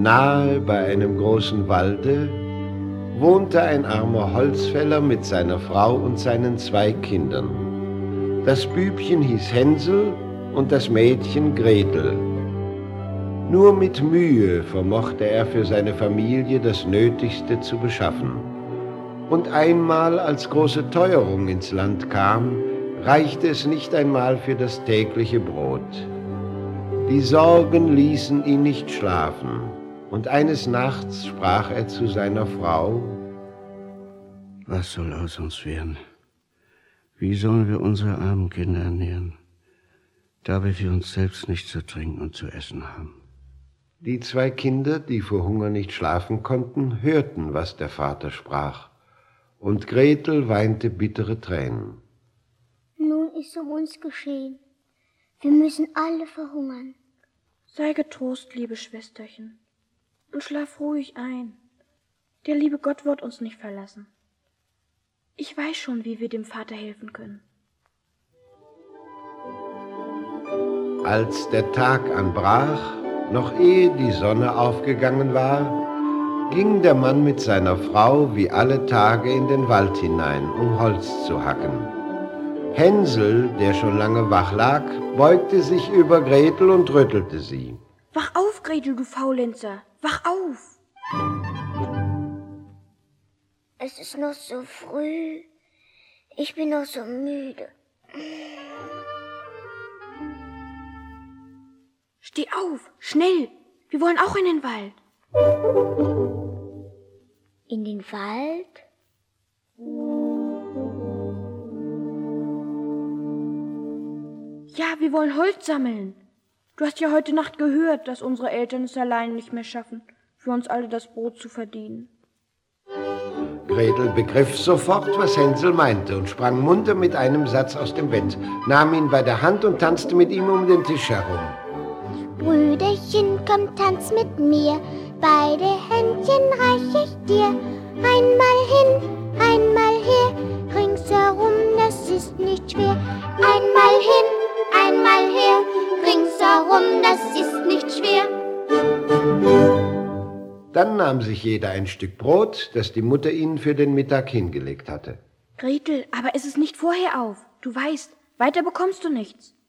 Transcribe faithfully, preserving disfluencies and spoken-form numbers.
Nahe bei einem großen Walde wohnte ein armer Holzfäller mit seiner Frau und seinen zwei Kindern. Das Bübchen hieß Hänsel und das Mädchen Gretel. Nur mit Mühe vermochte er für seine Familie das Nötigste zu beschaffen. Und einmal, als große Teuerung ins Land kam, reichte es nicht einmal für das tägliche Brot. Die Sorgen ließen ihn nicht schlafen, und eines Nachts sprach er zu seiner Frau: Was soll aus uns werden? Wie sollen wir unsere armen Kinder ernähren, da wir für uns selbst nichts zu trinken und zu essen haben? Die zwei Kinder, die vor Hunger nicht schlafen konnten, hörten, was der Vater sprach, und Gretel weinte bittere Tränen. Nun ist um uns geschehen. Wir müssen alle verhungern. Sei getrost, liebe Schwesterchen, und schlaf ruhig ein. Der liebe Gott wird uns nicht verlassen. Ich weiß schon, wie wir dem Vater helfen können. Als der Tag anbrach, noch ehe die Sonne aufgegangen war, ging der Mann mit seiner Frau wie alle Tage in den Wald hinein, um Holz zu hacken. Hänsel, der schon lange wach lag, beugte sich über Gretel und rüttelte sie. Wach auf, Gretel, du Faulenzer, wach auf! Es ist noch so früh. Ich bin noch so müde. Steh auf, schnell! Wir wollen auch in den Wald. In den Wald? Ja, wir wollen Holz sammeln. Du hast ja heute Nacht gehört, dass unsere Eltern es allein nicht mehr schaffen, für uns alle das Brot zu verdienen. Gretel begriff sofort, was Hänsel meinte, und sprang munter mit einem Satz aus dem Bett, nahm ihn bei der Hand und tanzte mit ihm um den Tisch herum. Brüderchen, komm, tanz mit mir, beide Händchen reich ich dir. Einmal hin, einmal her, ringsherum, das ist nicht schwer. Einmal hin, einmal her, ringsherum, das ist nicht schwer. Dann nahm sich jeder ein Stück Brot, das die Mutter ihnen für den Mittag hingelegt hatte. Gretel, aber iss es nicht vorher auf. Du weißt, weiter bekommst du nichts.